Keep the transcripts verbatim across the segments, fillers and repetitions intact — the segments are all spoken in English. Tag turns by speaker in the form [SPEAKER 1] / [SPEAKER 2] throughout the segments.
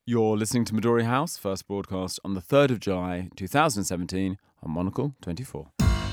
[SPEAKER 1] You're listening to Midori House, first broadcast on the third of July, twenty seventeen, on Monocle twenty-four.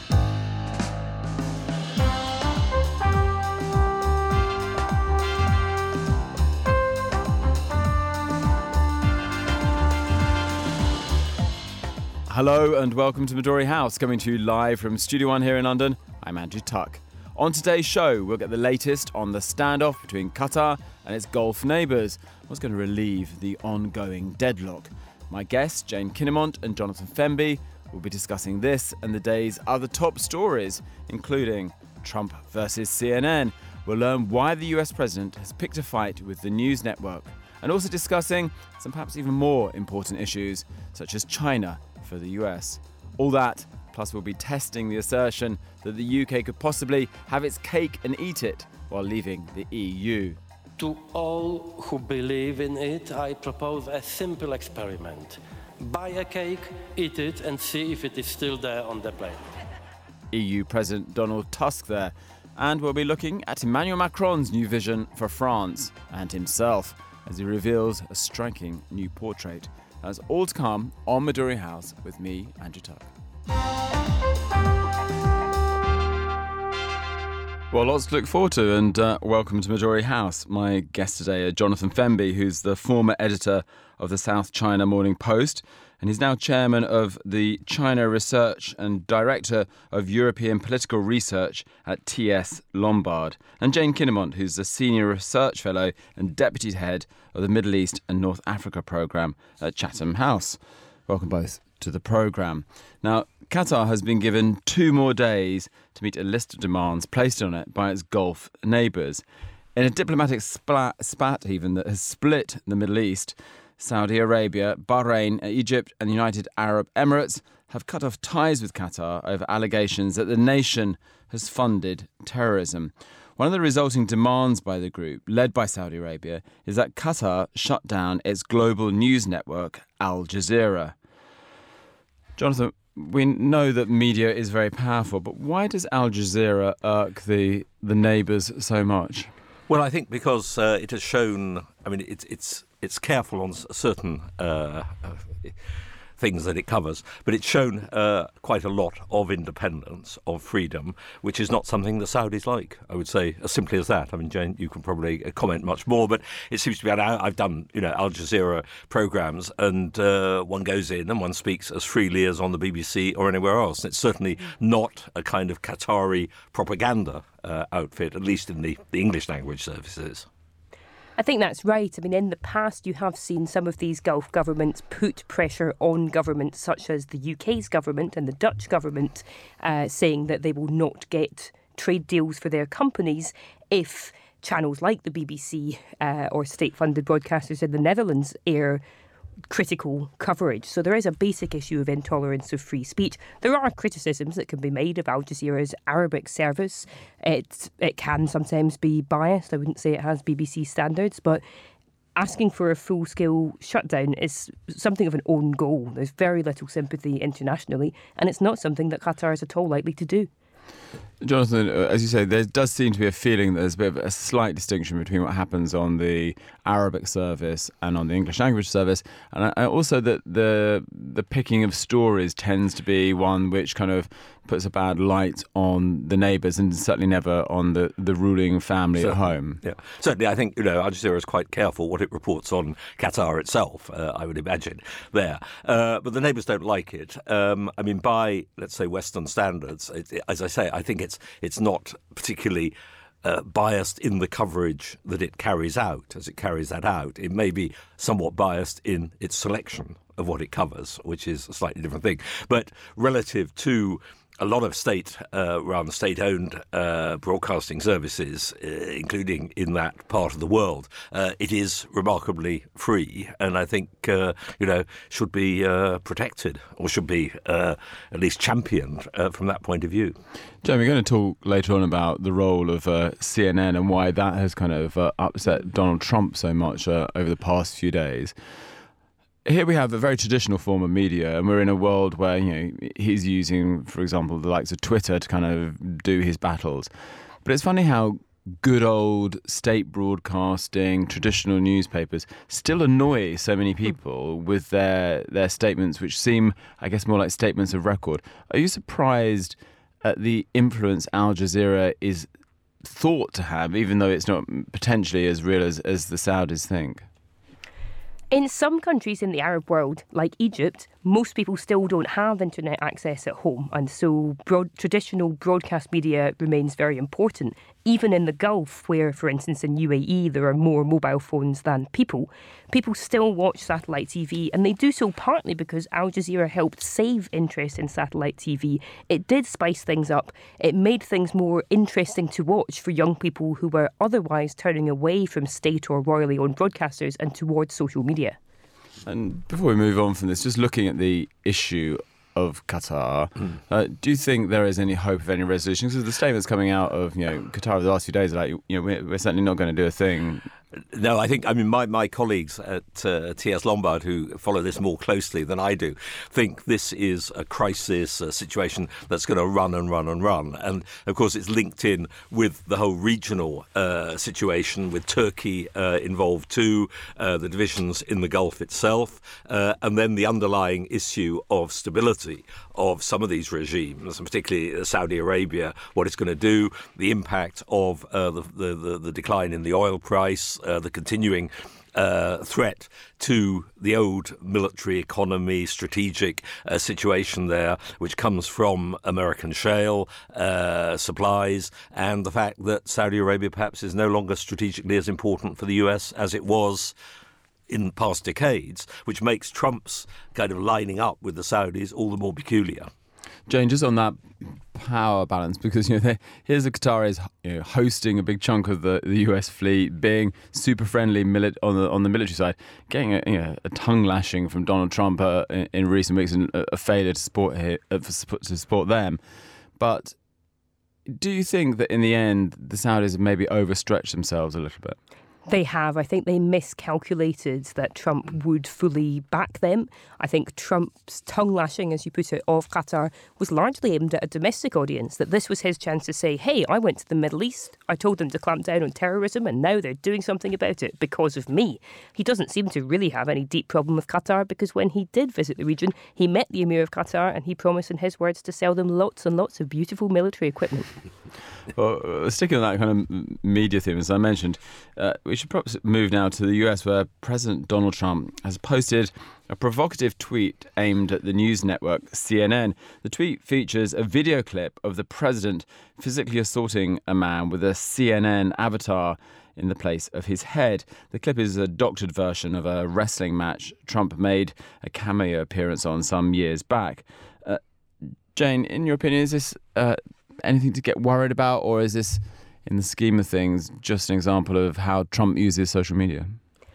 [SPEAKER 1] Hello and welcome to Midori House, coming to you live from Studio One here in London. I'm Andrew Tuck. On today's show, we'll get the latest on the standoff between Qatar and its Gulf neighbours. What's going to relieve the ongoing deadlock? My guests, Jane Kinnamont and Jonathan Fenby, will be discussing this and the day's other top stories, including Trump versus C N N. We'll learn why the U S president has picked a fight with the news network, and also discussing some perhaps even more important issues, such as China for the U S. All that, plus we'll be testing the assertion that the U K could possibly have its cake and eat it while leaving the E U.
[SPEAKER 2] To all who believe in it, I propose a simple experiment. Buy a cake, eat it, and see if it is still there on the plate.
[SPEAKER 1] E U President Donald Tusk there. And we'll be looking at Emmanuel Macron's new vision for France and himself as he reveals a striking new portrait. That's all to come on Midori House with me, Andrew Tuck. Well, lots to look forward to, and uh, welcome to Midori House. My guest today is Jonathan Fenby, who's the former editor of the South China Morning Post, and he's now chairman of the China Research and director of European Political Research at T S Lombard. And Jane Kinnamont, who's the senior research fellow and deputy head of the Middle East and North Africa programme at Chatham House. Welcome both to the programme. Now, Qatar has been given two more days to meet a list of demands placed on it by its Gulf neighbours. In a diplomatic splat, spat even that has split the Middle East, Saudi Arabia, Bahrain, Egypt and the United Arab Emirates have cut off ties with Qatar over allegations that the nation has funded terrorism. One of the resulting demands by the group, led by Saudi Arabia, is that Qatar shut down its global news network, Al Jazeera. Jonathan, we know that media is very powerful, but why does Al Jazeera irk the, the neighbours so much?
[SPEAKER 3] Well, I think because uh, it has shown, I mean, it's it's it's careful on certain uh, things that it covers, but it's shown uh, quite a lot of independence, of freedom, which is not something the Saudis like. I would say as simply as that. I mean, Jane, you can probably comment much more, but it seems to be, I've done, you know, Al Jazeera programmes, and uh, one goes in and one speaks as freely as on the B B C or anywhere else. It's certainly not a kind of Qatari propaganda uh, outfit, at least in the, the English language services.
[SPEAKER 4] I think that's right. I mean, in the past, you have seen some of these Gulf governments put pressure on governments such as the U K's government and the Dutch government, uh, saying that they will not get trade deals for their companies if channels like the B B C uh, or state-funded broadcasters in the Netherlands air critical coverage. So there is a basic issue of intolerance of free speech. There are criticisms that can be made of Al Jazeera's Arabic service. It, it can sometimes be biased. I wouldn't say it has B B C standards, but asking for a full-scale shutdown is something of an own goal. There's very little sympathy internationally, and it's not something that Qatar is at all likely to do.
[SPEAKER 1] Jonathan, as you say, there does seem to be a feeling that there's a bit of a slight distinction between what happens on the Arabic service and on the English language service, and also that the the picking of stories tends to be one which kind of puts a bad light on the neighbours and certainly never on the, the ruling family
[SPEAKER 3] certainly,
[SPEAKER 1] at home.
[SPEAKER 3] Yeah, certainly. I think, you know, Al Jazeera is quite careful what it reports on Qatar itself, uh, I would imagine, there. Uh, but the neighbours don't like it. Um, I mean, by, let's say, Western standards, it, it, as I say, I think it's it's not particularly uh, biased in the coverage that it carries out, as it carries that out. It may be somewhat biased in its selection of what it covers, which is a slightly different thing. But relative to a lot of state, uh, rather state-owned uh, broadcasting services, uh, including in that part of the world, uh, it is remarkably free, and I think uh, you know should be uh, protected or should be uh, at least championed uh, from that point of view.
[SPEAKER 1] Jamie, we're going to talk later on about the role of uh, C N N and why that has kind of uh, upset Donald Trump so much uh, over the past few days. Here we have a very traditional form of media, and we're in a world where, you know, he's using, for example, the likes of Twitter to kind of do his battles. But it's funny how good old state broadcasting, traditional newspapers still annoy so many people with their their statements, which seem, I guess, more like statements of record. Are you surprised at the influence Al Jazeera is thought to have, even though it's not potentially as real as, as the Saudis think?
[SPEAKER 4] In some countries in the Arab world, like Egypt, most people still don't have internet access at home, and so broad, traditional broadcast media remains very important. Even in the Gulf, where, for instance, in U A E, there are more mobile phones than people, people still watch satellite T V, and they do so partly because Al Jazeera helped save interest in satellite T V. It did spice things up. It made things more interesting to watch for young people who were otherwise turning away from state or royally owned broadcasters and towards social media.
[SPEAKER 1] And before we move on from this, just looking at the issue of Qatar, mm. uh, do you think there is any hope of any resolution? Because the statements coming out of you know Qatar the last few days are like, you know, we're, we're certainly not going to do a thing.
[SPEAKER 3] No, I think, I mean, my, my colleagues at uh, T S Lombard, who follow this more closely than I do, think this is a crisis, a situation that's going to run and run and run. And, of course, it's linked in with the whole regional uh, situation, with Turkey uh, involved too, uh, the divisions in the Gulf itself, uh, and then the underlying issue of stability of some of these regimes, and particularly Saudi Arabia, what it's going to do, the impact of uh, the, the, the, the decline in the oil price, Uh, the continuing uh, threat to the old military economy, strategic uh, situation there, which comes from American shale uh, supplies, and the fact that Saudi Arabia perhaps is no longer strategically as important for the U S as it was in past decades, which makes Trump's kind of lining up with the Saudis all the more peculiar.
[SPEAKER 1] Jane, just on that power balance, because you know they, here's the Qataris you know, hosting a big chunk of the, the U S fleet, being super friendly mili- on the on the military side, getting a, you know, a tongue lashing from Donald Trump uh, in, in recent weeks, and a, a failure to support uh, to support them. But do you think that in the end the Saudis have maybe overstretched themselves a little bit?
[SPEAKER 4] They have. I think they miscalculated that Trump would fully back them. I think Trump's tongue lashing, as you put it, of Qatar was largely aimed at a domestic audience, that this was his chance to say, hey, I went to the Middle East, I told them to clamp down on terrorism, and now they're doing something about it because of me. He doesn't seem to really have any deep problem with Qatar, because when he did visit the region, he met the Emir of Qatar and he promised, in his words, to sell them lots and lots of beautiful military equipment.
[SPEAKER 1] Well, sticking on that kind of media theme, as I mentioned, uh, we should perhaps move now to the U S, where President Donald Trump has posted a provocative tweet aimed at the news network C N N. The tweet features a video clip of the president physically assaulting a man with a C N N avatar in the place of his head. The clip is a doctored version of a wrestling match Trump made a cameo appearance on some years back. Uh, Jane, in your opinion, is this uh, anything to get worried about, or is this, in the scheme of things, just an example of how Trump uses social media?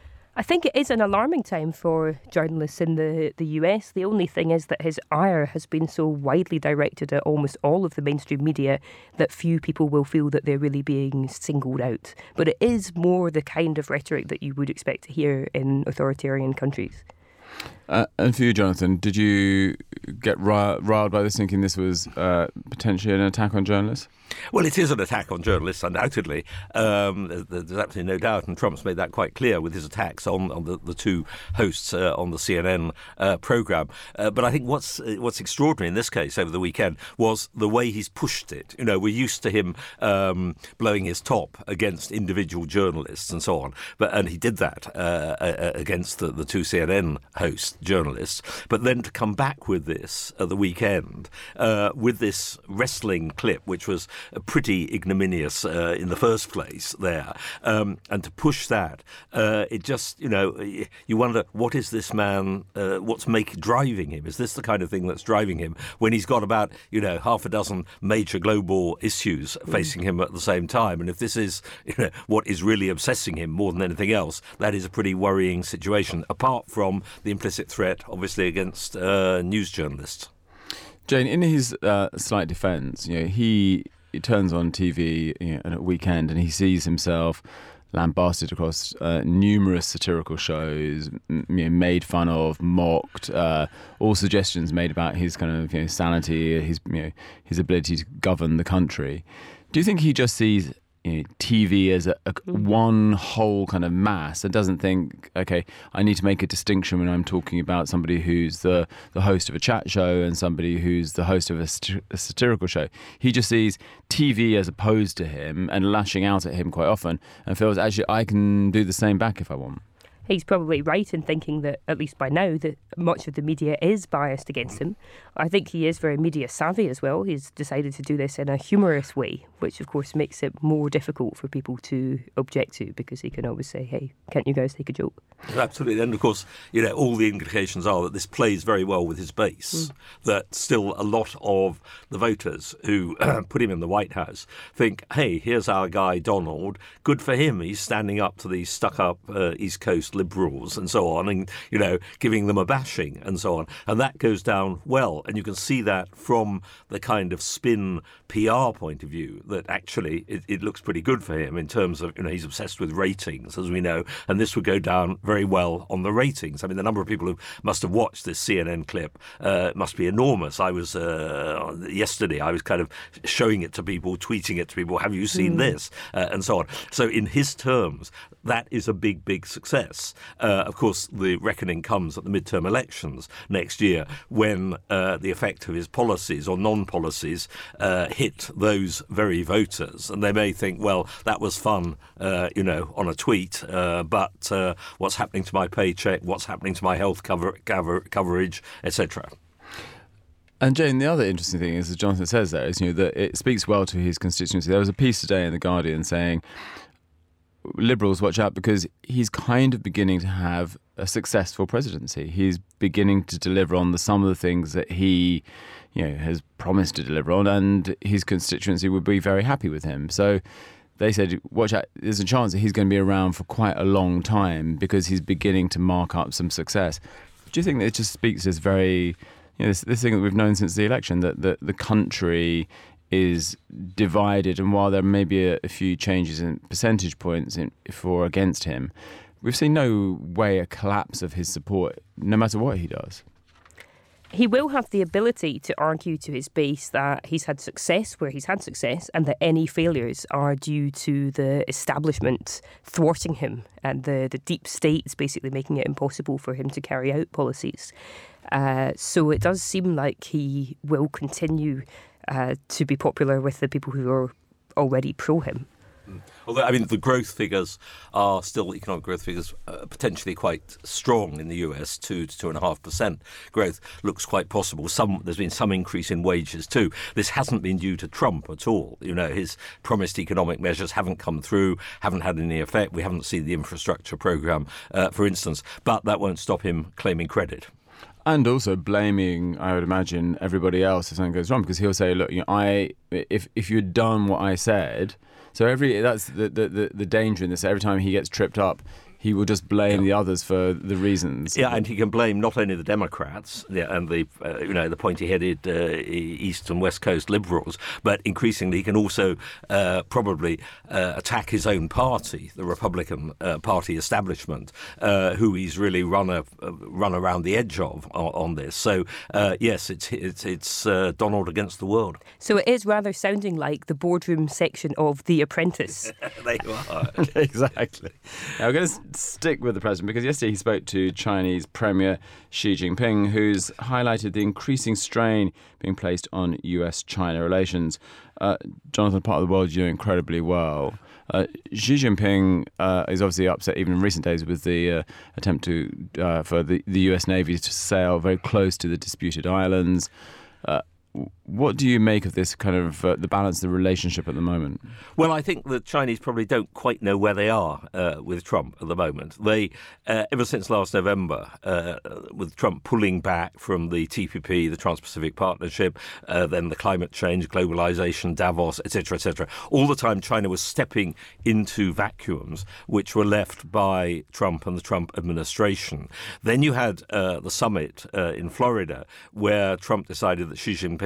[SPEAKER 4] I think it is an alarming time for journalists in the, the U S. The only thing is that his ire has been so widely directed at almost all of the mainstream media that few people will feel that they're really being singled out. But it is more the kind of rhetoric that you would expect to hear in authoritarian countries.
[SPEAKER 1] Uh, and for you, Jonathan, did you get riled by this, thinking this was uh, potentially an attack on journalists?
[SPEAKER 3] Well, it is an attack on journalists, undoubtedly. Um, there's absolutely no doubt, and Trump's made that quite clear with his attacks on, on the, the two hosts uh, on the C N N uh, programme. Uh, but I think what's what's extraordinary in this case over the weekend was the way he's pushed it. You know, we're used to him um, blowing his top against individual journalists and so on, but and he did that uh, against the, the two C N N host journalists. But then to come back with this at the weekend, uh, with this wrestling clip, which was pretty ignominious uh, in the first place there, um, and to push that, uh, it just, you know, you wonder, what is this man, uh, what's make, driving him? Is this the kind of thing that's driving him when he's got about, you know, half a dozen major global issues facing him at the same time? And if this is, you know, what is really obsessing him more than anything else, that is a pretty worrying situation, apart from the implicit threat, obviously, against uh, news journalists.
[SPEAKER 1] Jane, in his uh, slight defence, you know, he... He turns on T V you know, at a weekend and he sees himself lambasted across uh, numerous satirical shows, m- you know, made fun of, mocked, uh, all suggestions made about his kind of you know, sanity, his you know, his ability to govern the country. Do you think he just sees you know, T V as a, a one whole kind of mass and doesn't think, okay, I need to make a distinction when I'm talking about somebody who's the, the host of a chat show and somebody who's the host of a, sat- a satirical show. He just sees T V as opposed to him and lashing out at him quite often and feels, actually, I can do the same back if I want.
[SPEAKER 4] He's probably right in thinking that, at least by now, that much of the media is biased against him. I think he is very media savvy as well. He's decided to do this in a humorous way, which of course makes it more difficult for people to object to, because he can always say, hey, can't you guys take a joke?
[SPEAKER 3] Absolutely. And of course, you know, all the indications are that this plays very well with his base, mm. that still a lot of the voters who put him in the White House think, hey, here's our guy Donald, good for him. He's standing up to these stuck-up uh, East Coast liberals and so on, and, you know, giving them a bashing and so on. And that goes down well. And you can see that from the kind of spin P R point of view, that actually it, it looks pretty good for him in terms of, you know, he's obsessed with ratings, as we know, and this would go down very well on the ratings. I mean, the number of people who must have watched this C N N clip uh, must be enormous. I was, uh, yesterday, I was kind of showing it to people, tweeting it to people, have you seen mm. this? Uh, and so on. So in his terms, that is a big, big success. Uh, of course, the reckoning comes at the midterm elections next year when uh, the effect of his policies or non-policies uh, hit those very voters. And they may think, well, that was fun, uh, you know, on a tweet, uh, but uh, what's happening to my paycheck, what's happening to my health cover, cover, coverage, et cetera.
[SPEAKER 1] And Jane, the other interesting thing is, as Jonathan says there, is, you know, that it speaks well to his constituency. There was a piece today in The Guardian saying, Liberals, watch out, because he's kind of beginning to have a successful presidency. He's beginning to deliver on the, some of the things that he, you know, has promised to deliver on, and his constituency would be very happy with him. So they said, watch out, there's a chance that he's going to be around for quite a long time because he's beginning to mark up some success. Do you think that it just speaks to this very, you know, this, this thing that we've known since the election, that the, the country is divided, and while there may be a, a few changes in percentage points in, for or against him, we've seen no way a collapse of his support, no matter what he does.
[SPEAKER 4] He will have the ability to argue to his base that he's had success where he's had success, and that any failures are due to the establishment thwarting him and the, the deep states basically making it impossible for him to carry out policies. Uh, so it does seem like he will continue Uh, to be popular with the people who are already pro him.
[SPEAKER 3] Mm. Although, I mean, the growth figures are still, economic growth figures, uh, potentially quite strong in the U S. Two to two and a half percent growth looks quite possible. Some there's been some increase in wages too. This hasn't been due to Trump at all. You know, his promised economic measures haven't come through, haven't had any effect. We haven't seen the infrastructure program, uh, for instance. But that won't stop him claiming credit.
[SPEAKER 1] And also blaming, I would imagine, everybody else if something goes wrong, because he'll say, "Look, you know, I if if you'd done what I said." So every that's the the, the, the danger in this. Every time he gets tripped up, he will just blame yeah. the others for the reasons.
[SPEAKER 3] Yeah, and he can blame not only the Democrats yeah, and the uh, you know the pointy-headed uh, East and West Coast liberals, but increasingly he can also uh, probably uh, attack his own party, the Republican uh, Party establishment, uh, who he's really run a uh, run around the edge of on, on this. So uh, yes, it's it's it's uh, Donald against the world.
[SPEAKER 4] So it is rather sounding like the boardroom section of The Apprentice.
[SPEAKER 3] They are
[SPEAKER 1] exactly. Now, we're going to stick with the president, because yesterday he spoke to Chinese Premier Xi Jinping, who's highlighted the increasing strain being placed on U S China relations. Uh, Jonathan, part of the world you do incredibly well. Uh, Xi Jinping uh, is obviously upset, even in recent days, with the uh, attempt to uh, for the, the U S Navy to sail very close to the disputed islands. Uh, What do you make of this kind of uh, the balance of the relationship at the moment?
[SPEAKER 3] Well, I think the Chinese probably don't quite know where they are uh, with Trump at the moment. They, uh, ever since last November, uh, with Trump pulling back from the T P P, the Trans-Pacific Partnership, uh, then the climate change, globalization, Davos, et cetera, et cetera, all the time China was stepping into vacuums which were left by Trump and the Trump administration. Then you had uh, the summit uh, in Florida, where Trump decided that Xi Jinping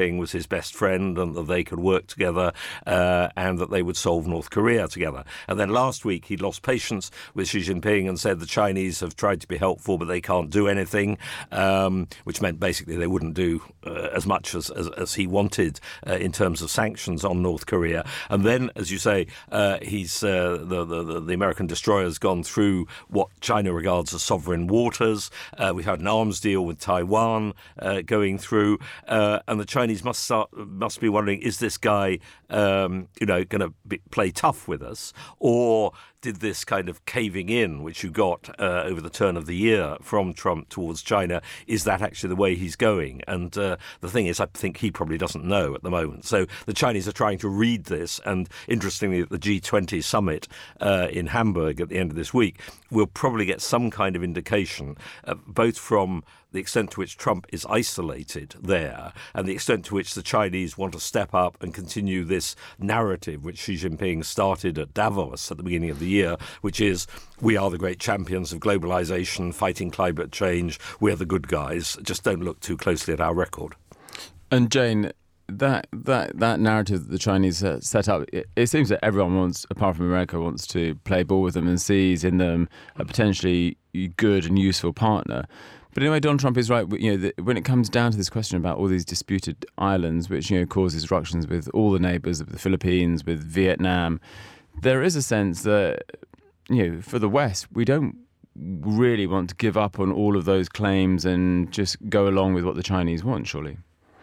[SPEAKER 3] Jinping was his best friend and that they could work together uh, and that they would solve North Korea together. And then last week he lost patience with Xi Jinping and said the Chinese have tried to be helpful but they can't do anything, um, which meant basically they wouldn't do uh, as much as, as, as he wanted uh, in terms of sanctions on North Korea. And then, as you say, uh, he's uh, the, the, the American destroyer's gone through what China regards as sovereign waters. Uh, we had an arms deal with Taiwan uh, going through, uh, and the Chinese must start, must be wondering, is this guy, um, you know, going to play tough with us, or did this kind of caving in, which you got uh, over the turn of the year from Trump towards China, is that actually the way he's going? And uh, the thing is, I think he probably doesn't know at the moment. So the Chinese are trying to read this. And interestingly, at the G twenty summit uh, in Hamburg at the end of this week, we'll probably get some kind of indication, uh, both from the extent to which Trump is isolated there and the extent to which the Chinese want to step up and continue this narrative which Xi Jinping started at Davos at the beginning of the year, which is, we are the great champions of globalization, fighting climate change, we're the good guys, just don't look too closely at our record.
[SPEAKER 1] And Jane, that that that narrative that the Chinese uh, set up, it, it seems that everyone wants, apart from America, wants to play ball with them and sees in them a potentially good and useful partner. But anyway, Donald Trump is right. You know, the, when it comes down to this question about all these disputed islands, which, you know, cause disruptions with all the neighbours of the Philippines, with Vietnam, there is a sense that, you know, for the West, we don't really want to give up on all of those claims and just go along with what the Chinese want, surely.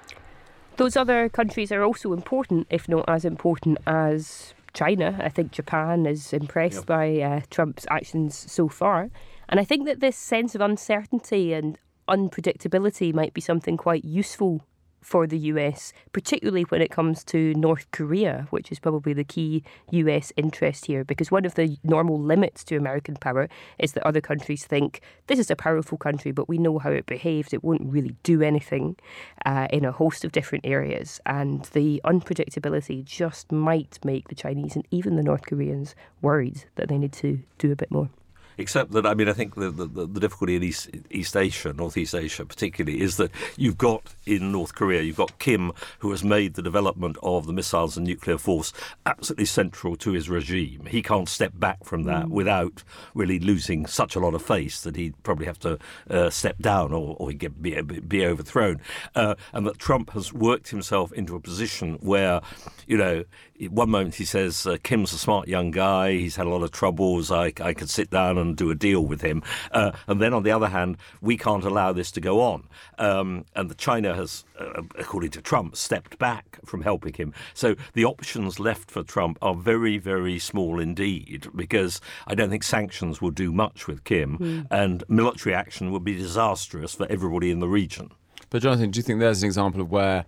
[SPEAKER 4] Those other countries are also important, if not as important as China. I think Japan is impressed yep. by uh, Trump's actions so far. And I think that this sense of uncertainty and unpredictability might be something quite useful for the U S, particularly when it comes to North Korea, which is probably the key U S interest here, because one of the normal limits to American power is that other countries think this is a powerful country, but we know how it behaves. It won't really do anything uh, in a host of different areas. And the unpredictability just might make the Chinese and even the North Koreans worried that they need to do a bit more.
[SPEAKER 3] Except that, I mean, I think the, the, the difficulty in East, East Asia, Northeast Asia particularly, is that you've got in North Korea, you've got Kim, who has made the development of the missiles and nuclear force absolutely central to his regime. He can't step back from that mm. without really losing such a lot of face that he'd probably have to uh, step down or, or he'd get, be, be overthrown. Uh, and that Trump has worked himself into a position where, you know, one moment he says, uh, Kim's a smart young guy, he's had a lot of troubles, I, I could sit down and do a deal with him. Uh, and then on the other hand, we can't allow this to go on. Um, and the China has, uh, according to Trump, stepped back from helping him. So the options left for Trump are very, very small indeed, because I don't think sanctions will do much with Kim, mm. and military action would be disastrous for everybody in the region.
[SPEAKER 1] But Jonathan, do you think there's an example of where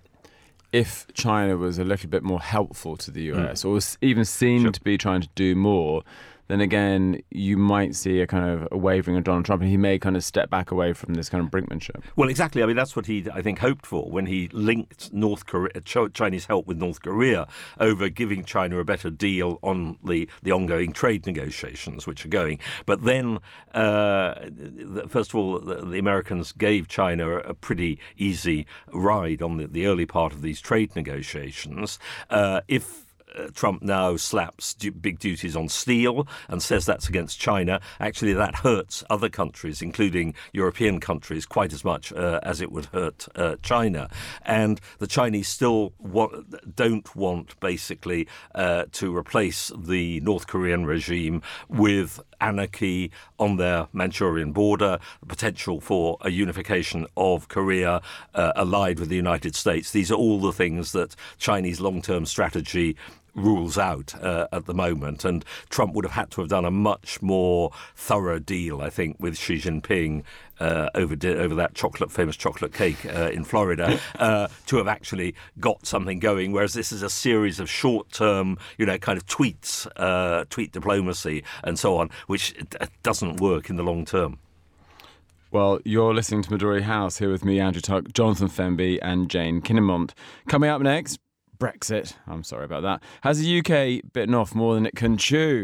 [SPEAKER 1] if China was a little bit more helpful to the U S, mm. or even seemed sure. to be trying to do more, then again, you might see a kind of a wavering of Donald Trump, and he may kind of step back away from this kind of brinkmanship.
[SPEAKER 3] Well, exactly. I mean, that's what he, I think, hoped for when he linked North Korea, Chinese help with North Korea over giving China a better deal on the, the ongoing trade negotiations, which are going. But then, uh, first of all, the, the Americans gave China a pretty easy ride on the, the early part of these trade negotiations. Uh, if Uh, Trump now slaps du- big duties on steel and says that's against China. Actually, that hurts other countries, including European countries, quite as much uh, as it would hurt uh, China. And the Chinese still wa- don't want, basically, uh, to replace the North Korean regime with anarchy on their Manchurian border, the potential for a unification of Korea uh, allied with the United States. These are all the things that Chinese long-term strategy rules out uh, at the moment, and Trump would have had to have done a much more thorough deal, I think, with Xi Jinping uh, over over that chocolate famous chocolate cake uh, in Florida uh, to have actually got something going. Whereas this is a series of short-term, you know, kind of tweets, uh, tweet diplomacy, and so on, which doesn't work in the long term.
[SPEAKER 1] Well, you're listening to Midori House here with me, Andrew Tuck, Jonathan Fenby, and Jane Kinnamont. Coming up next, Brexit, I'm sorry about that, has the U K bitten off more than it can chew?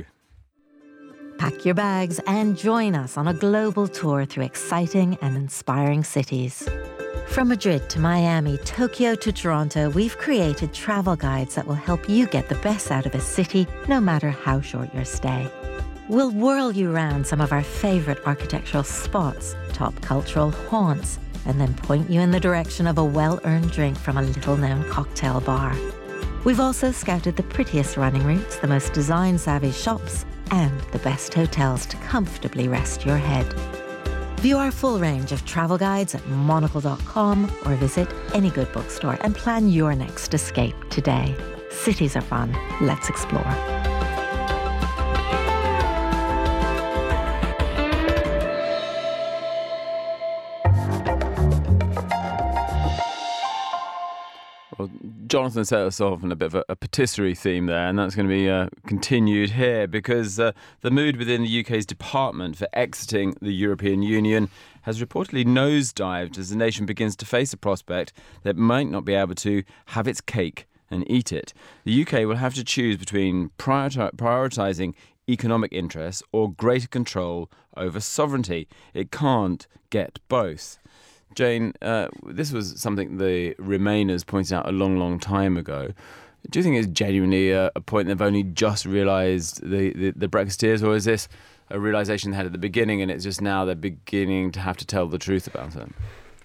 [SPEAKER 5] Pack your bags and join us on a global tour through exciting and inspiring cities. From Madrid to Miami, Tokyo to Toronto, we've created travel guides that will help you get the best out of a city, no matter how short your stay. We'll whirl you around some of our favourite architectural spots, top cultural haunts, and then point you in the direction of a well-earned drink from a little-known cocktail bar. We've also scouted the prettiest running routes, the most design-savvy shops, and the best hotels to comfortably rest your head. View our full range of travel guides at monocle dot com or visit any good bookstore and plan your next escape today. Cities are fun. Let's explore.
[SPEAKER 1] Well, Jonathan set us off on a bit of a, a patisserie theme there, and that's going to be uh, continued here because uh, the mood within the U K's department for exiting the European Union has reportedly nosedived as the nation begins to face a prospect that it might not be able to have its cake and eat it. The U K will have to choose between priori- prioritising economic interests or greater control over sovereignty. It can't get both. Jane, uh, this was something the Remainers pointed out a long, long time ago. Do you think it's genuinely a, a point they've only just realised, the, the, the Brexiteers, or is this a realisation they had at the beginning and it's just now they're beginning to have to tell the truth about it?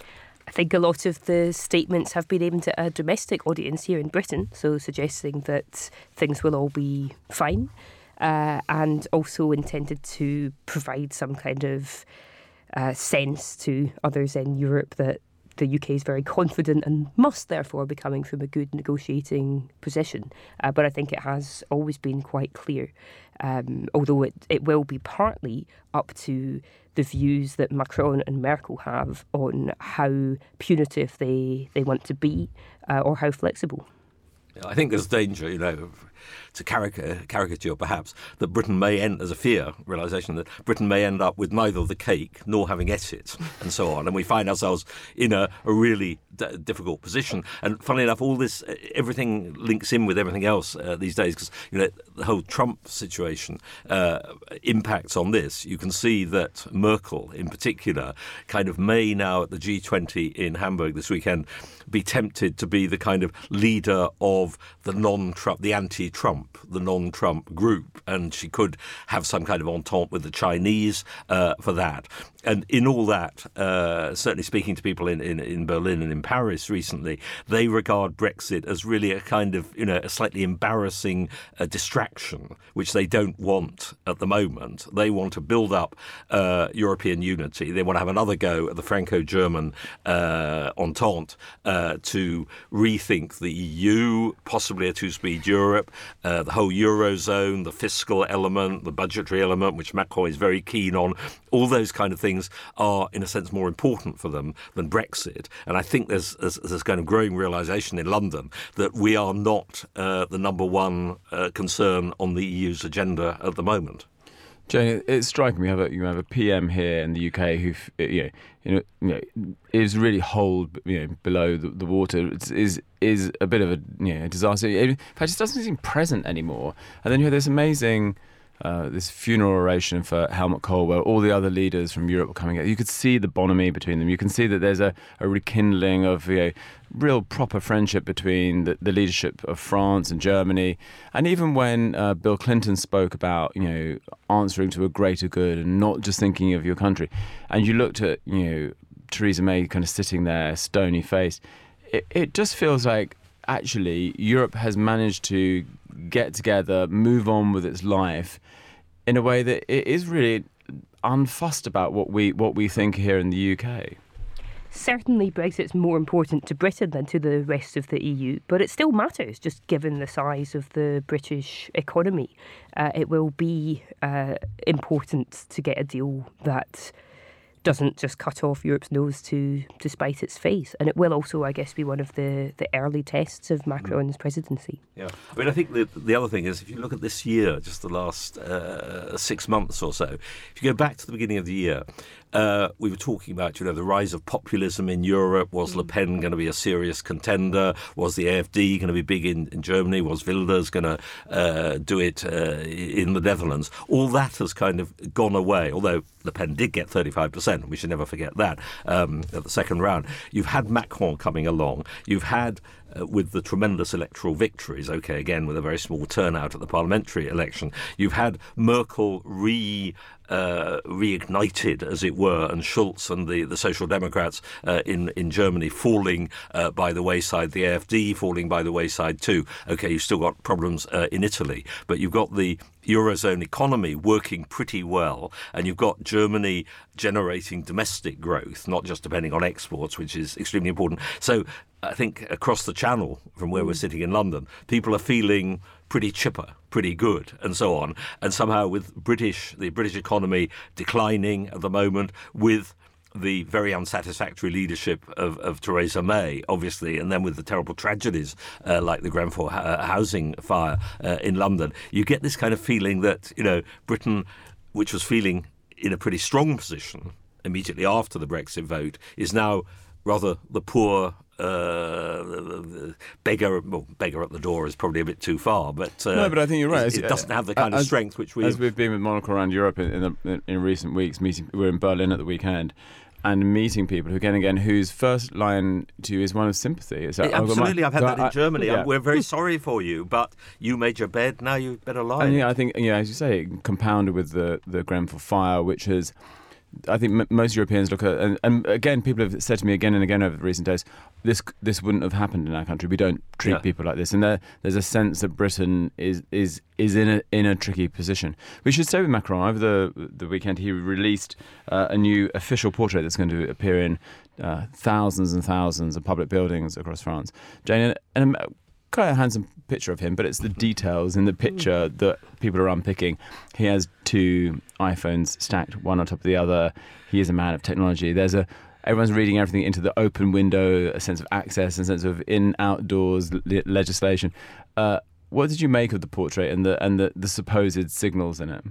[SPEAKER 4] I think a lot of the statements have been aimed at a domestic audience here in Britain, so suggesting that things will all be fine, uh, and also intended to provide some kind of Uh, sense to others in Europe that the U K is very confident and must therefore be coming from a good negotiating position. Uh, but I think it has always been quite clear, um, although it, it will be partly up to the views that Macron and Merkel have on how punitive they, they want to be uh, or how flexible.
[SPEAKER 3] I think there's danger, you know, to caric- caricature perhaps, that Britain may end, as a fear, realisation that Britain may end up with neither the cake nor having ate it, and so on. And we find ourselves in a, a really d- difficult position. And funnily enough, all this, everything links in with everything else uh, these days, because, you know, the whole Trump situation uh, impacts on this. You can see that Merkel, in particular, kind of may now at the G twenty in Hamburg this weekend be tempted to be the kind of leader of the non-Trump, the anti-Trump, the non-Trump group, and she could have some kind of entente with the Chinese uh, for that. And in all that, uh, certainly speaking to people in, in, in Berlin and in Paris recently, they regard Brexit as really a kind of, you know, a slightly embarrassing uh, distraction, which they don't want at the moment. They want to build up uh, European unity. They want to have another go at the Franco-German uh, entente uh, to rethink the E U, possibly a two-speed Europe, uh, the whole Eurozone, the fiscal element, the budgetary element, which Macron is very keen on. All those kind of things are, in a sense, more important for them than Brexit. And I think there's, there's, there's kind of growing realisation in London that we are not uh, the number one uh, concern on the E U's agenda at the moment.
[SPEAKER 1] Jane, it's striking. We have a you have a P M here in the U K who, you know, you know, you know is really holed, you know, below the, the water. It's, is is a bit of a you know disaster. In fact, it just doesn't seem present anymore. And then you have this amazing. Uh, this funeral oration for Helmut Kohl, where all the other leaders from Europe were coming out. You could see the bonhomie between them. You can see that there's a, a rekindling of, you know, real proper friendship between the, the leadership of France and Germany. And even when uh, Bill Clinton spoke about, you know, answering to a greater good and not just thinking of your country, and you looked at, you know, Theresa May kind of sitting there, stony faced, it, it just feels like actually Europe has managed to get together, move on with its life in a way that it is really unfussed about what we what we think here in the U K.
[SPEAKER 4] Certainly Brexit's more important to Britain than to the rest of the E U, but it still matters, just given the size of the British economy. Uh, it will be uh, important to get a deal that doesn't just cut off Europe's nose to, to spite its face. And it will also, I guess, be one of the, the early tests of Macron's presidency.
[SPEAKER 3] Yeah. I mean, I think the, the other thing is, if you look at this year, just the last uh, six months or so, if you go back to the beginning of the year, Uh, we were talking about, you know, the rise of populism in Europe. Was Le Pen going to be a serious contender? Was the A F D going to be big in, in Germany? Was Wilders going to uh, do it uh, in the Netherlands? All that has kind of gone away, although Le Pen did get thirty-five percent. We should never forget that um, at the second round. You've had Macron coming along. You've had Uh, with the tremendous electoral victories, okay, again, with a very small turnout at the parliamentary election. You've had Merkel re... Uh, reignited, as it were, and Schulz and the, the Social Democrats uh, in, in Germany falling uh, by the wayside, the A F D falling by the wayside too. OK, you've still got problems uh, in Italy, but you've got the Eurozone economy working pretty well, and you've got Germany generating domestic growth, not just depending on exports, which is extremely important. So I think across the channel from where we're sitting in London, people are feeling pretty chipper, pretty good, and so on. And somehow with British, the British economy declining at the moment, with the very unsatisfactory leadership of, of Theresa May, obviously, and then with the terrible tragedies uh, like the Grenfell uh, housing fire uh, in London, you get this kind of feeling that, you know, Britain, which was feeling in a pretty strong position immediately after the Brexit vote, is now rather the poor Uh, beggar, well, beggar at the door is probably a bit too far, but uh,
[SPEAKER 1] no, but I think you're right.
[SPEAKER 3] It, it doesn't have the kind
[SPEAKER 1] as,
[SPEAKER 3] of strength which we
[SPEAKER 1] as we've been with Monaco around Europe in in, the, in recent weeks. Meeting, we were in Berlin at the weekend, and meeting people who again again whose first line to you is one of sympathy. It's like,
[SPEAKER 3] absolutely,
[SPEAKER 1] my,
[SPEAKER 3] I've had that in
[SPEAKER 1] I,
[SPEAKER 3] Germany.
[SPEAKER 1] yeah.
[SPEAKER 3] We're very sorry for you, but you made your bed. Now you better lie.
[SPEAKER 1] And yeah, I think yeah, as you say, compounded with the the Grenfell fire, which has. I think m- most Europeans look at, and, and again, people have said to me again and again over the recent days, this this wouldn't have happened in our country. We don't treat
[SPEAKER 3] yeah.
[SPEAKER 1] people like this, and there, there's a sense that Britain is is is in a in a tricky position. We should say with Macron over the the weekend, he released uh, a new official portrait that's going to appear in uh, thousands and thousands of public buildings across France. Jane, and. and quite a handsome picture of him, but it's the details in the picture that people are unpicking. He has two iPhones stacked one on top of the other. He is a man of technology. There's a everyone's reading everything into the open window, a sense of access, a sense of in outdoors le- legislation. Uh, what did you make of the portrait and the and the, the supposed signals in it?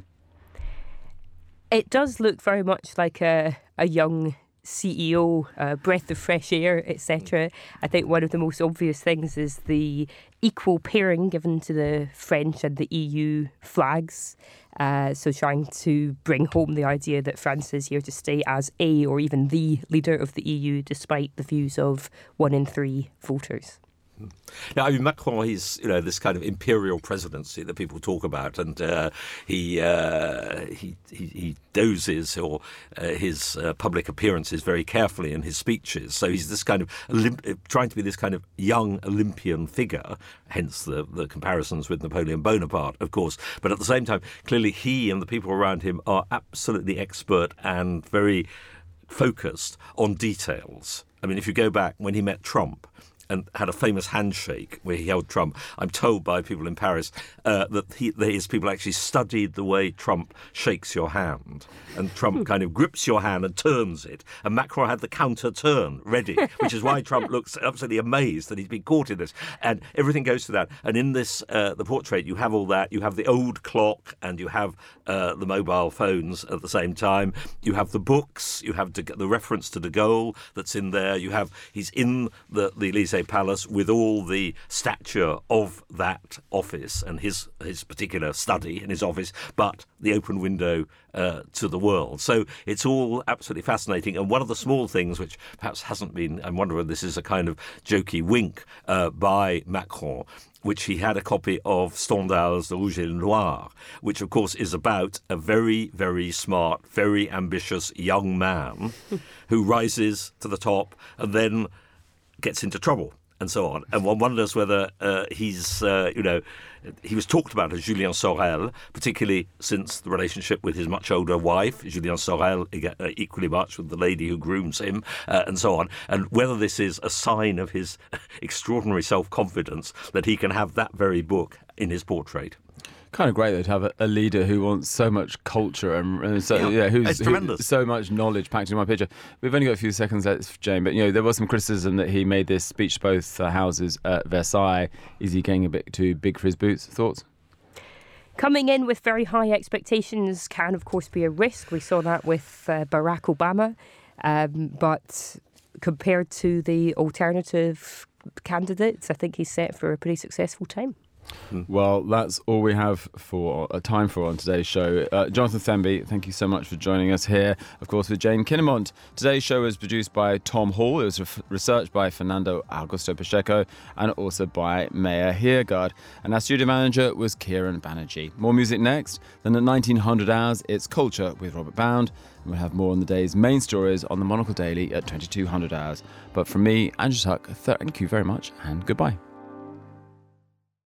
[SPEAKER 4] It does look very much like a a young C E O, uh, breath of fresh air, et cetera. I think one of the most obvious things is the equal pairing given to the French and the E U flags. Uh, so trying to bring home the idea that France is here to stay as a or even the leader of the E U, despite the views of one in three voters.
[SPEAKER 3] Now, I mean, Macron, he's, you know, this kind of imperial presidency that people talk about, and uh, he, uh, he he he doses or uh, his uh, public appearances very carefully in his speeches. So he's this kind of Olymp- trying to be this kind of young Olympian figure, hence the, the comparisons with Napoleon Bonaparte, of course. But at the same time, clearly he and the people around him are absolutely expert and very focused on details. I mean, if you go back when he met Trump, and had a famous handshake where he held Trump. I'm told by people in Paris uh, that, he, that his people actually studied the way Trump shakes your hand. And Trump kind of grips your hand and turns it. And Macron had the counter turn ready, which is why Trump looks absolutely amazed that he's been caught in this. And everything goes to that. And in this, uh, the portrait, you have all that. You have the old clock and you have uh, the mobile phones at the same time. You have the books. You have the reference to de Gaulle that's in there. You have, he's in the, the Elysee Palace with all the stature of that office and his his particular study in his office, but the open window uh, to the world. So it's all absolutely fascinating. And one of the small things which perhaps hasn't been, I wonder whether this is a kind of jokey wink uh, by Macron, which he had a copy of Stendhal's The Rouge et le Noir, which, of course, is about a very, very smart, very ambitious young man who rises to the top and then gets into trouble and so on. And one wonders whether uh, he's, uh, you know, he was talked about as Julien Sorel, particularly since the relationship with his much older wife, Julien Sorel, equally much with the lady who grooms him, uh, and so on. And whether this is a sign of his extraordinary self-confidence that he can have that very book in his portrait.
[SPEAKER 1] Kind of great though to have a, a leader who wants so much culture and, and so yeah, yeah who's who, so much knowledge packed in one picture. We've only got a few seconds left, Jane, but you know there was some criticism that he made this speech to both uh, houses at Versailles. Is he getting a bit too big for his boots? Thoughts?
[SPEAKER 4] coming in with very high expectations can, of course, be a risk. We saw that with uh, Barack Obama. Um, but compared to the alternative candidates, I think he's set for a pretty successful time.
[SPEAKER 1] Well, that's all we have for uh, time for on today's show. Uh, Jonathan Themby, thank you so much for joining us here, of course, with Jane Kinnamont. Today's show was produced by Tom Hall. It was re- researched by Fernando Augusto Pacheco and also by Maya Heergaard. And our studio manager was Kieran Banerjee. More music next. Then at nineteen hundred hours, it's Culture with Robert Bound. And we'll have more on the day's main stories on the Monocle Daily at twenty-two hundred hours. But from me, Andrew Tuck, thank you very much and goodbye.